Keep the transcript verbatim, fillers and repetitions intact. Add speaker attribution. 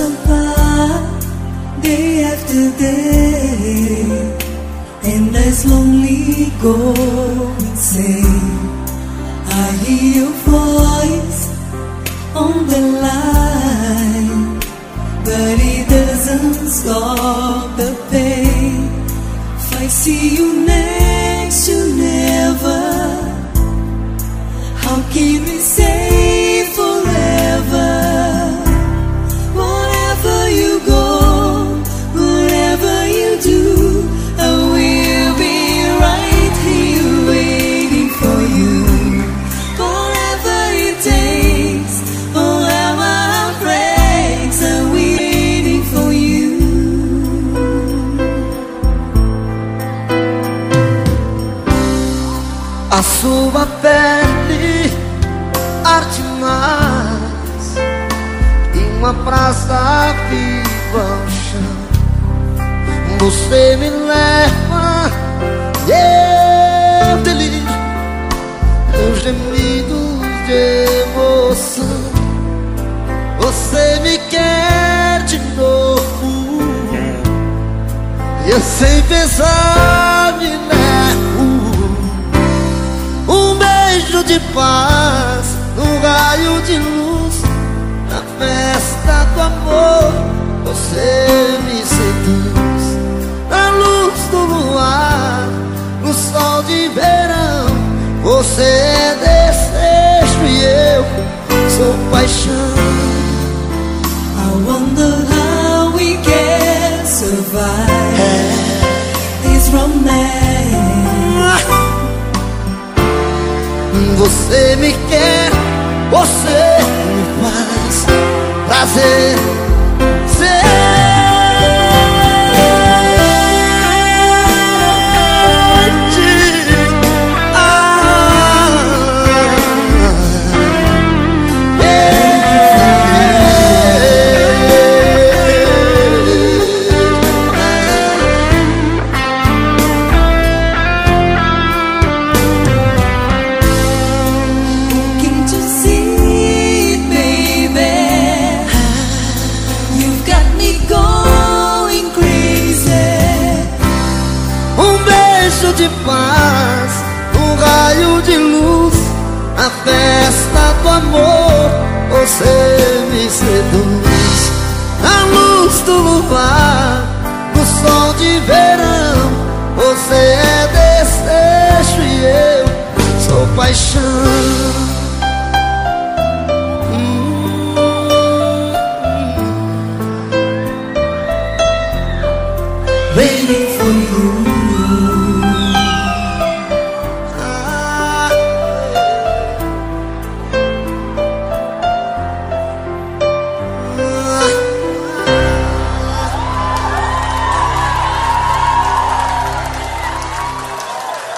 Speaker 1: apart day after day, and as lonely go insane. I hear your voice on the line, but it doesn't stop the pain. If I see you next to never, how can we say forever? Wherever you go, whatever you do, I will be right here waiting for you. Whatever it takes, whatever it breaks, I'm waiting for you.
Speaker 2: A sua pele arde mais em uma praça viva ao chão. Você me leva e eu delírio, meus gemidos de emoção. Você me quer de novo e eu sem pensar me nego. Um beijo de paz, um raio de luz, na festa do amor, você me seduz. Na luz do luar, no sol de verão, você é desejo e eu sou paixão.
Speaker 1: I wonder how we can survive this romance.
Speaker 2: Você me quer, você me faz prazer ser. De paz, um raio de luz, a festa do amor, você me seduz. Na luz do luar, no sol de verão, você é desejo e eu sou paixão. hum,
Speaker 1: Waiting for you.